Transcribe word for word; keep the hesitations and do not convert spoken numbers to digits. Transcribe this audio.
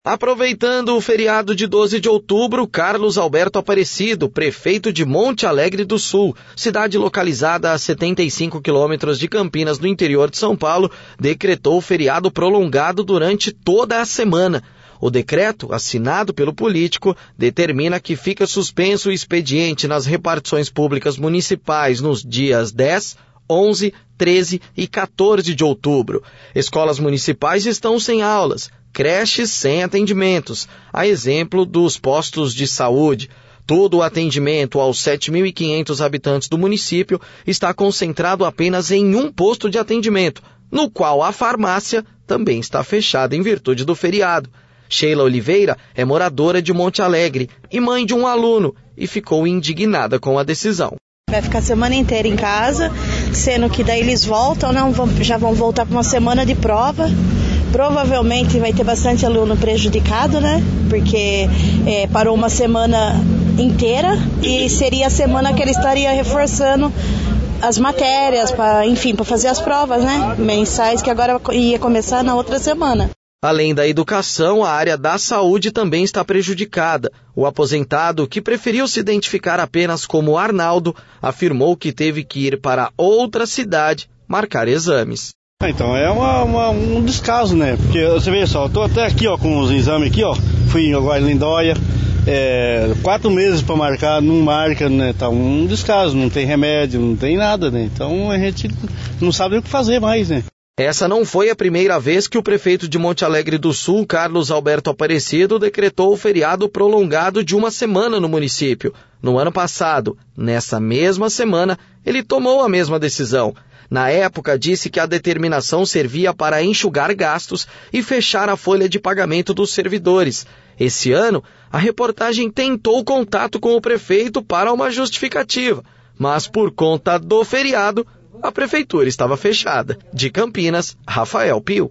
Aproveitando o feriado de doze de outubro, Carlos Alberto Aparecido, prefeito de Monte Alegre do Sul, cidade localizada a setenta e cinco quilômetros de Campinas, no interior de São Paulo, decretou feriado prolongado durante toda a semana. O decreto, assinado pelo político, determina que fica suspenso o expediente nas repartições públicas municipais nos dias dez, onze, treze e quatorze de outubro. Escolas municipais estão sem aulas, creches sem atendimentos, a exemplo dos postos de saúde. Todo o atendimento aos sete mil e quinhentos habitantes do município está concentrado apenas em um posto de atendimento, no qual a farmácia também está fechada em virtude do feriado. Sheila Oliveira é moradora de Monte Alegre e mãe de um aluno e ficou indignada com a decisão. Vai ficar a semana inteira em casa, sendo que daí eles voltam, não vão, já vão voltar para uma semana de prova. Provavelmente vai ter bastante aluno prejudicado, né? Porque é, parou uma semana inteira e seria a semana que ele estaria reforçando as matérias, pra, enfim, para fazer as provas, né? Mensais, que agora ia começar na outra semana. Além da educação, a área da saúde também está prejudicada. O aposentado, que preferiu se identificar apenas como Arnaldo, afirmou que teve que ir para outra cidade marcar exames. Então, é uma, uma, um descaso, né? Porque você vê só, eu tô até aqui ó, com os exames aqui, ó. Fui agora em Lindóia, é, quatro meses para marcar, não marca, né? Tá um descaso, não tem remédio, não tem nada, né? Então a gente não sabe o que fazer mais, né? Essa não foi a primeira vez que o prefeito de Monte Alegre do Sul, Carlos Alberto Aparecido, decretou o feriado prolongado de uma semana no município. No ano passado, nessa mesma semana, ele tomou a mesma decisão. Na época, disse que a determinação servia para enxugar gastos e fechar a folha de pagamento dos servidores. Esse ano, a reportagem tentou contato com o prefeito para uma justificativa, mas por conta do feriado, a prefeitura estava fechada. De Campinas, Rafael Pio.